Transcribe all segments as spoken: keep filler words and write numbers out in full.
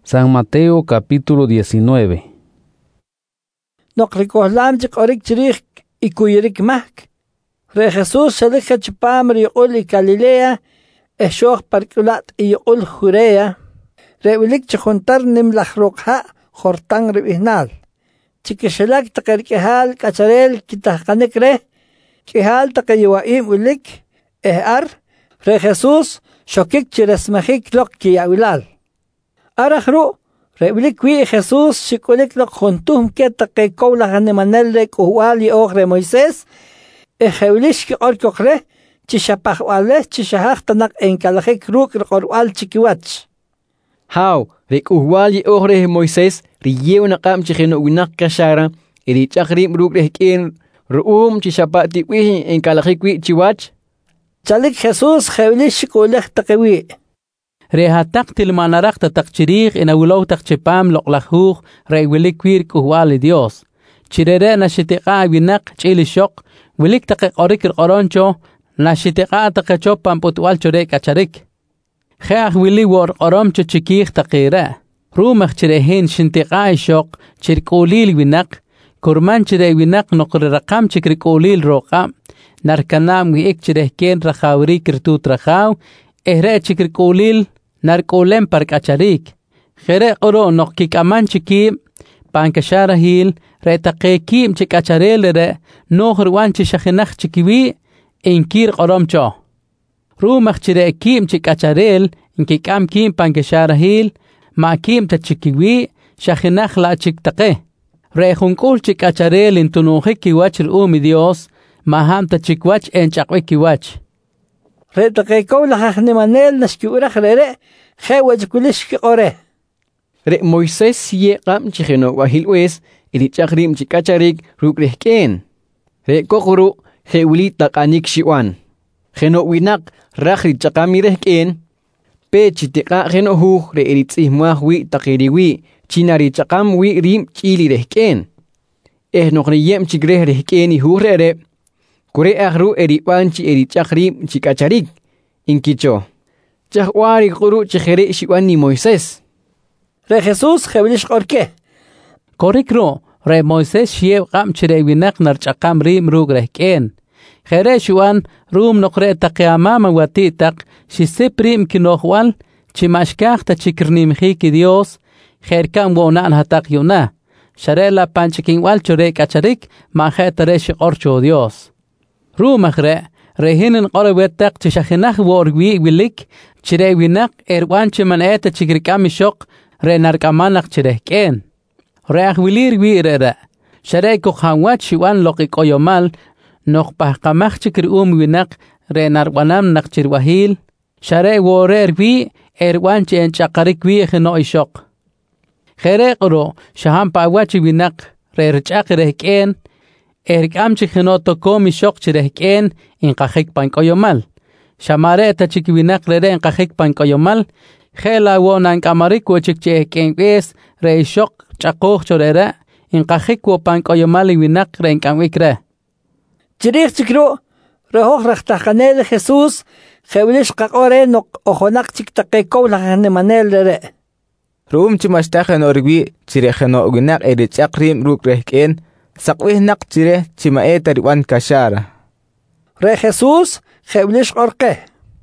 San Mateo capítulo diecinueve. Noqrikohlam chiqorik chirich y kuyirik mahk. Re Jesús shalika chipam riqul y Galilea, eshoch parkulat y yqul Judea. Re wilik chjuntar nimlach rokha jortan ribihnal. Chikishalak taqerkehal kacharel kitahkanik re. Kihal taqayiwaim wilik eh ar. Re Jesús shokik chiresmahik lok kiyawilal. Arahru, rebilikwi Jesús shikulik lok juntum ke taqe kowla hanemanel re kuhuali ogre Moisés, e jewlish ki orkokre, chishapahwale chishahak tanak enkalajik ruk rkorwal chikiwach. How, re kuhuali ogre Moisés, riyew nakam chichino winak kashara, iri chakrim ruk rehkin, ruum chishapati wi enkalajik wi chiwach? Chalik Jesús jewlish shikulek taqewi. Rehatak tilmanarak tatakchirich in awulaw takchipam loklahuch re wilik wir kuhwali Dios. Chirere na shitiqa winak chili shok, wilik take orik oroncho, na shitiqa take chopam putwal chore kacharik. Kheach wili war oromcho chikich takira. Rumach chirehin shintiqa shok, chirkulil winak, kurman chire winak nokre rakam chikrikulil roqa, narkanam wiik chirehken rakhawri kirtut rakhaw, ehre chikrikulil narkolem par kacharik. Khere oro nok kikaman chikim pankashara hil re taqekim chikacharel re nohrwan chishakhinach chikiwi inkir qoromcho. Rumach chire kim chikacharel inkikam kim pankashara hil ma kim tachikiwi shakhinach la chiktaqe. Re khunkul chikacharel intunuhi kiwach umi Dios maham tachikwach enchaqwe kiwach. Re taqekow la hahnemanel nashkiurach re khewaj kulish ki ore. Re Moisés ye qam chichino wahil wes ili chakrim chikacharik rukrehken. Re kokuru khewli taqanik shiwan. Kheno winak rakhri chakamirehken. Pe chitiqa kheno hu re ili tsihmah wi taqiriwi chinari chakam wi rim chili rehken. Eh nokriyem chigreh rehken i hu re. Kure ahru eri wanchi eri chakrim chikacharik. Inkicho. Chahwari kuru chikhere shiwani Moisés. Re Jesús jewlish orke. Korikro, re Moisés shiew qam chire winak nar chakam rim rug rehken. Khere shiwan rum nokre taqyamama watitak shisiprim kinohwal chimashkach ta chikirnim khiki Dios kherkam wonan hatak yuna. Sharela panchikin wal chore kacharik ma khetare shiqorcho Dios. Rumachre, rehinen qorwetak chishakhinach worwi wilik, chire winak erwanche man eta chikrikami shok, re narkamanach chirehken. Reach wilir wirere, share kokhanwat shiwan lokik oyomal, nok pahkamach chikri um winak, re narwanam nak chirwahil, share worer wi, erwanche enchakarik wi khino ishok. Khere qoro, shaham pawachi winak, re rchakirehken, Erkam chikhinoto komi shok chirehken in qajik pankoyomal. Shamare ta chikiwinak re in qajik pankoyomal. Khela wonan kamarik wo chikchehken wes re shok chaqoh chorera in qajik wo pankoyomal winak re in kamwikre. Chirich chikro rehoch rakhtahanel Jesús khewlish qaqore nok ojonak chiktaqekow la hanemanel re. Rum chimastakhan orwi chirehno winak eri chakrim rukrehken. Sakwih nak chire chimae tariwan kashara. Re Jesús jewlish orke.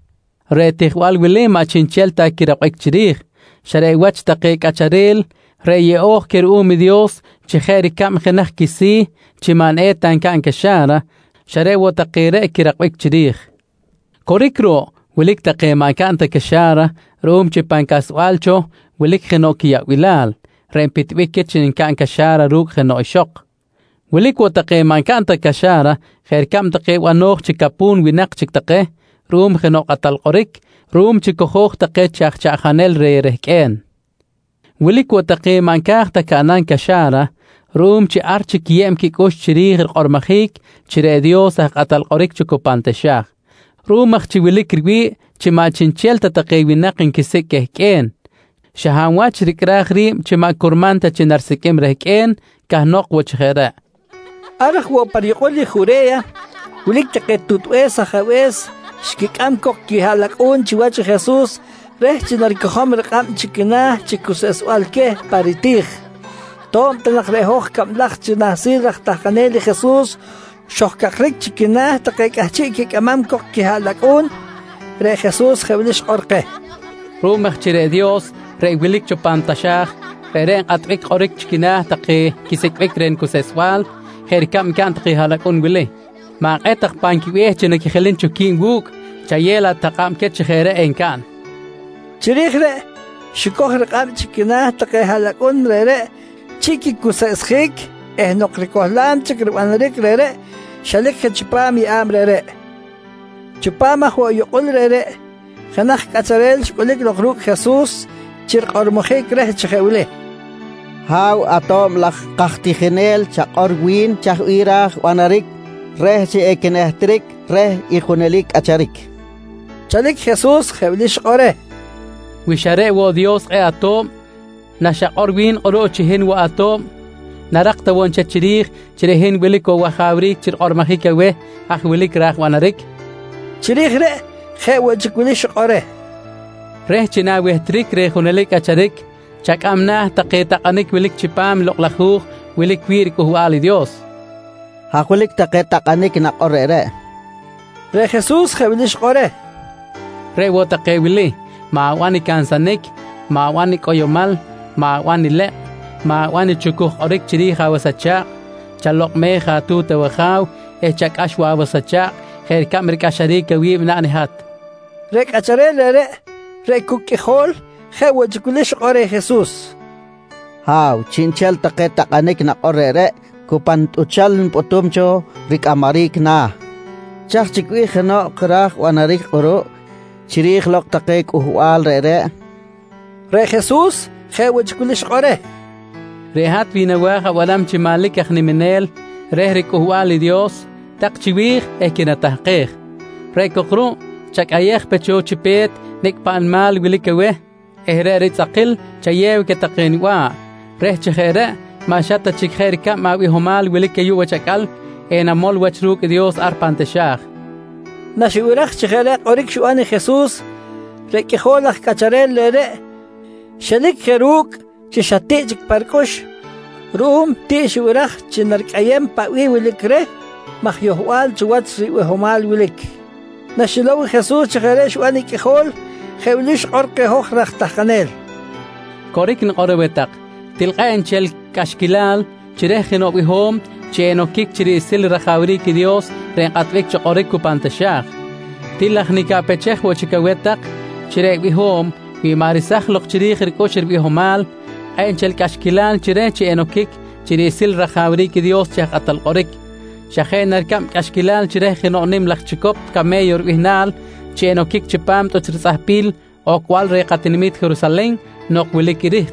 Re tihwal wile ma chinchel ta kiraqik chirich. Share wach taqe kacharel. Re ye oh ker umi Dios. Chikheri kam khinach kisi. Chiman e tankan kashara. Share wo taqire kiraqik chirich. Korikro wilik taqe ma kanta kashara. Rum chipan kaswalcho. Wilik khinokiya wilal. Re pitwike chin kan kashara ruk khino ishok. Wilik wataqe man kanta kashara, khair kam taqe wanokh chikapun winak chiktaqe, rum khinok atal qorik, rum chikokhokh taqe chakh chakhanel re rehken. Wilik wataqe man kakh takanan kashara, rum chi archik yem kikosh chirih qormakhik, chire Dios atal qorik chikopante shakh. Rum chi wilik rwi chi ma chinchel taqe winak inkisik kehken. Shahanwach rikrahri chi ma kurmanta chinarsikim rehken, kahnok wachkhera. Arach wo pariqoli Judea, wilik taqe tutwes ajawes, shkikam kok kihalakun chiwach Jesús, Reh chinarkahom rqam chikina chikusas walke paritij. Tom tenak rehoch kamlach chinasir rachtakaneli Jesús. Shohkakrik chikina takekahchi kikamam kok kihalakun. Re Jesús jevlish orke. Rumach chire Dios, re wilik chupantashach. Reren atrik orik chikina take kisikvik ren kuseswal. Herikam kan take halakun wili. Mak etak pankiweh chinakikhelin chukin wuk. Chayela takam ketchikhere enkan. Chirigre, shikoh rqam chikina take halakun rere. Chiki kuseskhik, eh nokrikohlan chikrwanrik rere. Shalik chipami am rere. Chupama huwa yuqul rere. Khanakh katsarel shkulik lokruk Jesus. Chirqormokhik reh chikhewle. Haw atom lach qahtichinel chaqorwin chahirah wanarik. Reh chi ekenehtrik reh ijunelik acharik. Chalik Jesus khewlish ore. Wishare wo Dios e atom. Nashaqorwin oro chihin wa atom. Narakta won chachirih chirehin wiliko wa khawrik chir ormahika we akh wilik rah wanarik. Chirigre khewa chikulish ore. Reh china wehtrik re junelik acharik. Chak amna taqeta qanik wilik chipam loqlakhuh wilik wir ko wali Dios. Hakulik taqeta qanik naqorere. Re Jesus khewlish ore. Re wo taqe wili ma wani kansanik ma wani koyomal ma wani le ma wani chukuh orik chiri khawasacha chalok me khatu tawakhaw e chak ashwa wasacha khair kamr kasharik wi bnanihat. Re kacharel re re kukihol khewa chikulish ore Jesus. Haw chinchel taqeta qanik naqorere kupant uchal potumcho rikamarik na. Chak chikwi khno qrah wanarik oro chirih lok taqek uhwal rere. Re Jesus khewa chikulish ore. Rehat vinawaha walam chimalik akhni minel rehrik uhwal Dios taqchiwih ekina tahqiq. Re kokru chak ayekh pecho chipet nik pan mal wilikawe ehrerit aqil chayew ke taqinwa reh chkhere ma shata chikherika ma wi homal wilikayu wachakal enamol wachruk Dios arpanteshach. Nashiurach chkhere orik shuani Jesus re kholach kacharel lere shalik kheruk chishate chik parkosh rum ti shiurach chinarkayem pa wi wilikre makhyohwal chuwat ri homal wilik. Nashilaw Jesus chkhere shuani khol khewlish orqe hoch rakhtakanel. Korik nqorewetak tilqaen chel kashkilal chirehno bihom cheno kik chiri sil rakhawri ki Dios renqatvik chorik kupantashach. Tilachnika pechech wochikawetak chire bihom wi marisakh loq chiri khirkoshir bihomal en chel kashkilal chire cheno kik chiri sil rakhawri ki Dios chaqatal qorik. Shahen narkam kashkilal chire khno nim lachikop kameyor bihnal cheno kik chipam to tsirsahpil o kwal reqatinimit Jerusalem nok wilikirih.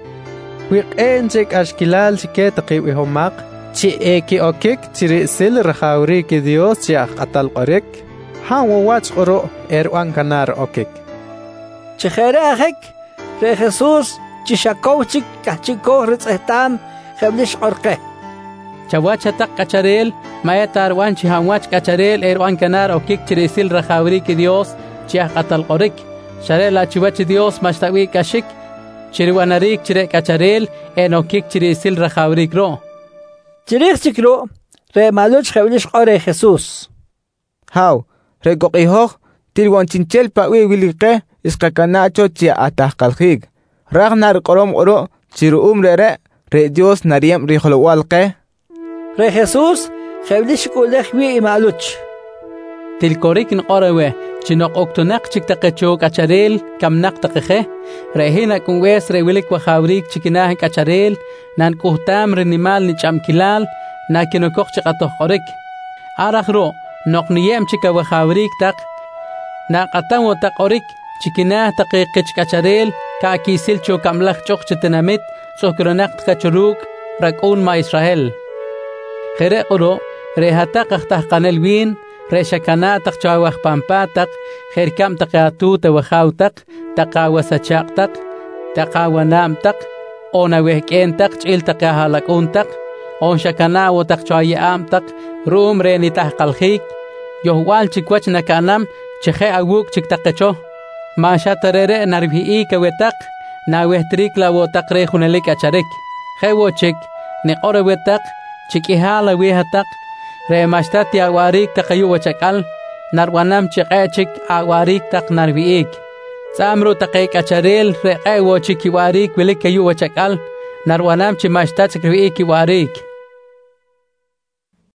Wiqen chek ashkilal chike taqi homaq chi eki okik chiri sil rakhawri ki Dios chaq atal qorek han wach oro erwan kanar okik. Chkhere ahek re Jesus chishakow chik kachiko ritsetam khewlish orqe. Chawacha tak kacharel mayatar wan chi hanwach kacharel erwan kanar okik chiri sil rakhawri ki Dios chaq atal qorek. Sharela chiwach Dios mashtawi kashik chiriwanarik chire kacharel enokik chiri sil rakhawrik ro. Chirich chikro re maluch khewlish ore Jesus. Haw re goqihoh tilwan chinchel pa wi wilike iskakanacho chi atahqalkhig. Ragnar qorom oro chiru umrere re Dios nariem riholwalqe. Re Jesus khewlish kulekh wi maluch. Tilkorik nqorewe chinok oktonak chiktaqecho kacharel kamnak taqeje rehina kunwes re wilik wa khawrik chikinah kacharel nan kuhtam renimal ni chamkilal na kinokok chiqatoh qorik arakhro noqniyem chika wa khawrik taq na qatan wa taqorik chikinah taqiqich kacharel ka kisil cho kamlakh choq chitenamit sokronak kachruk rakun ma Israel khere qoro rehata qahtah qanel win reshakana tak chawah pampatak kherkam takatu tawakhautak takawasachaqtak takawanamtak ona wehkentak chil takahalakунtak on shakana wotak chayamtak rum reni tahqalkhik yohwal chikwach nakanam chekhe awuk chiktaqecho mashatarere narvi'i kawetak nawehtrik la wotak re hunelik acharek hewochik niqore wetak chikihala wehatak re mashtat ya warik takayu wachakal narwanam chiqechik awarik tak narvi'ik samro takek acharel re ewochik warik welik kayu wachakal narwanam chimashtat kri'ik warik